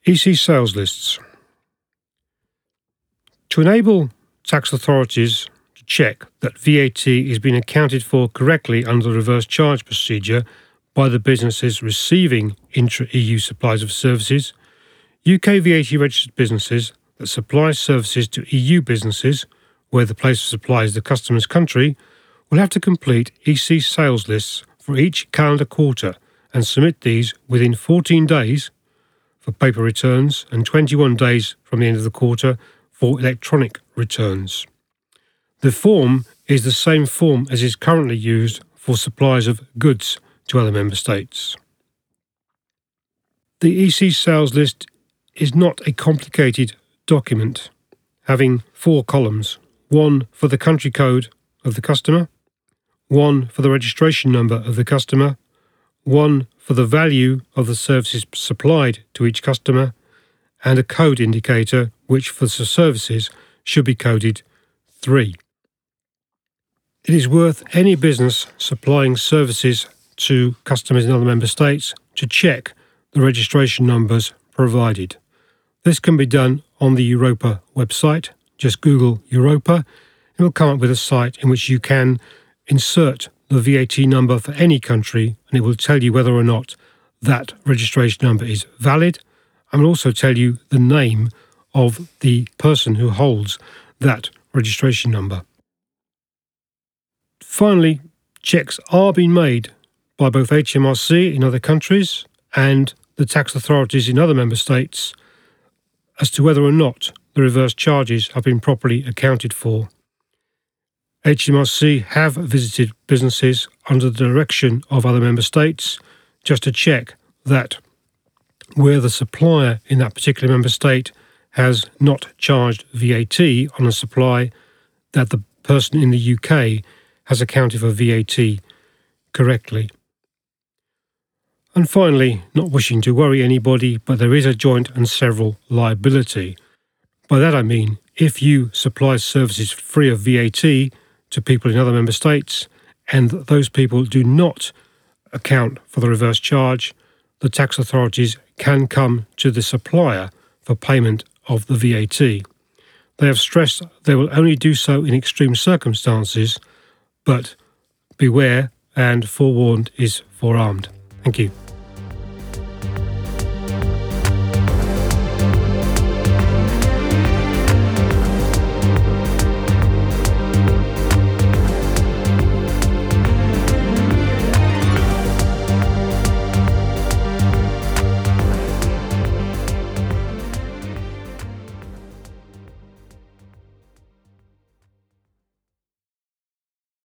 EC sales lists. To enable tax authorities to check that VAT is being accounted for correctly under the reverse charge procedure by the businesses receiving intra-EU supplies of services, UK VAT registered businesses that supply services to EU businesses where the place of supply is the customer's country will have to complete EC sales lists for each calendar quarter and submit these within 14 days for paper returns and 21 days from the end of the quarter for electronic returns. The form is the same form as is currently used for supplies of goods to other member states. The EC sales list is not a complicated document having 4 columns, one for the country code of the customer, one for the registration number of the customer, one for the value of the services supplied to each customer, and a code indicator which for the services should be coded 3. It is worth any business supplying services to customers in other member states to check the registration numbers provided. This can be done on the Europa website. Just Google Europa. It will come up with a site in which you can insert the VAT number for any country, and it will tell you whether or not that registration number is valid, and will also tell you the name of the person who holds that registration number. Finally, checks are being made by both HMRC in other countries and the tax authorities in other member states as to whether or not the reverse charges have been properly accounted for. HMRC have visited businesses under the direction of other member states just to check that where the supplier in that particular member state has not charged VAT on a supply, that the person in the UK has accounted for VAT correctly. And finally, not wishing to worry anybody, but there is a joint and several liability. By that I mean, if you supply services free of VAT to people in other member states, and those people do not account for the reverse charge, the tax authorities can come to the supplier for payment of the VAT. They have stressed they will only do so in extreme circumstances, but beware, and forewarned is forearmed. Thank you.